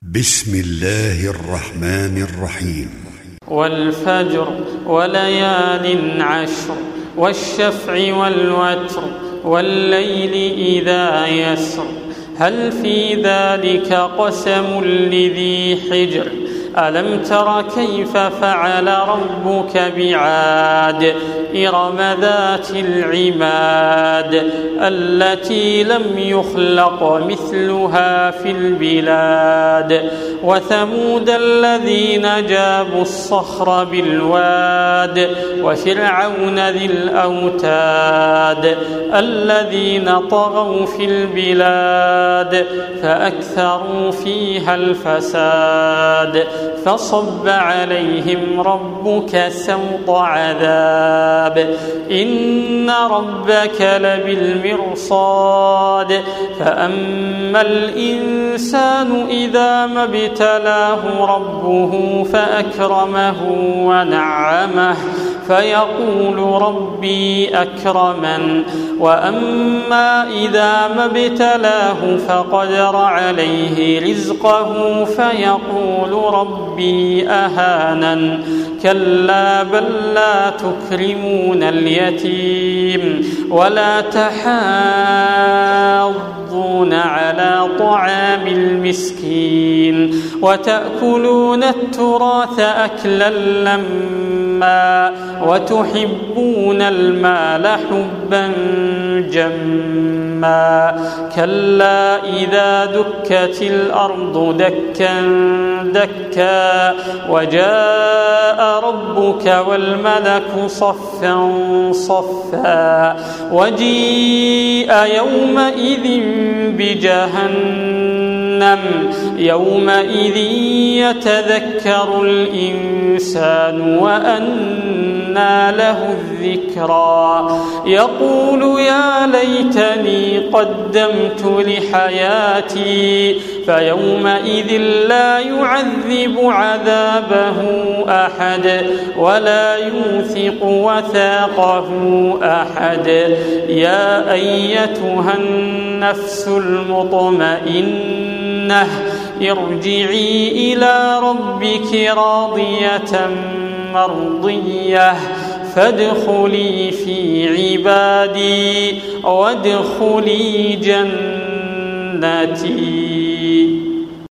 بسم الله الرحمن الرحيم. والفجر وليال عشر والشفع والوتر والليل إذا يسر هل في ذلك قسم لذي حجر ألم تر كيف فعل ربك بعاد إرم ذات العماد التي لم يخلق مثلها في البلاد وثمود الذين جابوا الصخر بالواد وفرعون ذي الأوتاد الذين طغوا في البلاد فأكثروا فيها الفساد فصب عليهم ربك سوط عذاب إن ربك لبالمرصاد فأما الإنسان إذا ما ابتلاه ربه فأكرمه ونعمه فيقول ربي أكرمن وأما إذا ما ابتلاه فقدر عليه رزقه فيقول ربي أهانن كلا بل لا تكرمون اليتيم ولا تحاضون على طعام المسكين وتأكلون التراث أكلا لما وتحبون المال حبا جما كلا إذا دكت الأرض دكا دكا وجاء ربك والملك صفا صفا وجيء يومئذ بجهنم يومئذ يتذكر الإنسان وأنى له الذكرى يقول يا ليتني قدمت لحياتي فيومئذ لا يعذب عذابه أحد ولا يوثق وثاقه أحد يا أيتها النفس المطمئنة ارجعي إلى ربك راضية مرضية فادخلي في عبادي وادخلي جنتي.